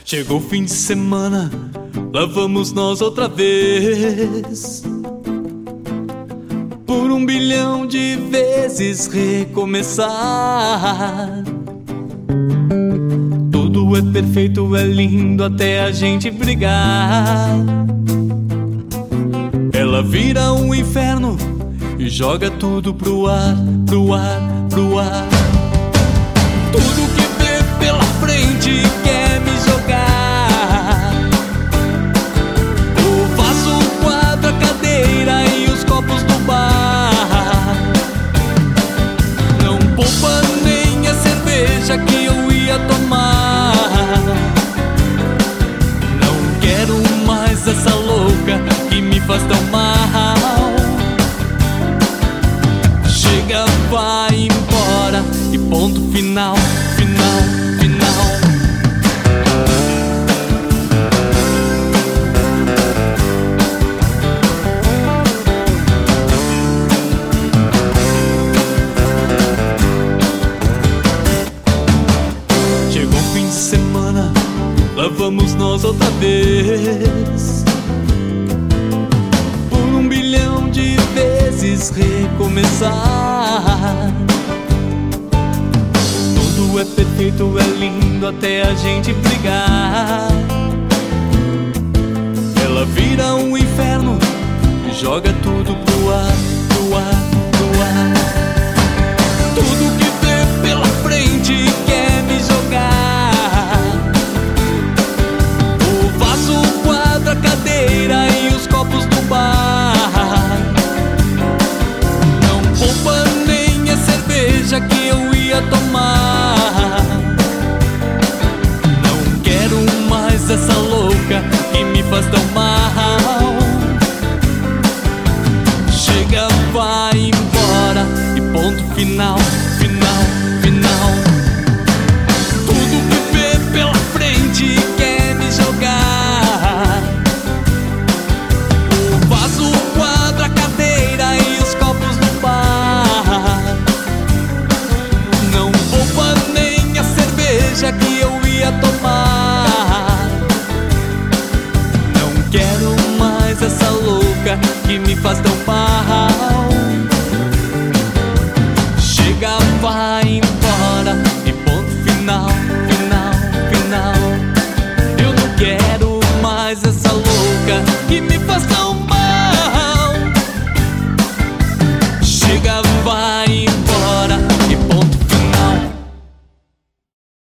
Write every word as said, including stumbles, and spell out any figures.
Chegou o fim de semana, lá vamos nós outra vez. Por um bilhão de vezes recomeçar. Tudo é perfeito, é lindo até a gente brigar. Ela vira um inferno e joga tudo pro ar, pro ar, pro ar. Tudo que vê pela frente quer me jogar. O vaso, o quadro, a cadeira e os copos do bar. Não poupa nem a cerveja que eu ia tomar. Não quero mais essa louca que me faz tão mal. Chega, vai embora e ponto final, final, final. Chegou o fim de semana, lá vamos nós outra vez. Por um bilhão de vezes recomeçar. Tudo é perfeito, é lindo até a gente brigar. Ela vira um inferno e joga tudo pro ar, pro ar, pro ar. Tudo que vê pela frente quer me jogar. O vaso, o quadro, a cadeira e os copos do bar. Não poupa nem a cerveja que eu ia tomar. Não quero mais essa louca que me faz tão mal. Chega, vai embora e ponto final, final, final. Tudo que vê pela frente quer me jogar. O vaso, o quadro, a cadeira e os copos do bar. Não poupa nem a cerveja que eu ia tomar. Não quero mais essa louca que me faz tão mal. Chega, vai embora e ponto final, final, final. Eu não quero mais essa louca que me faz tão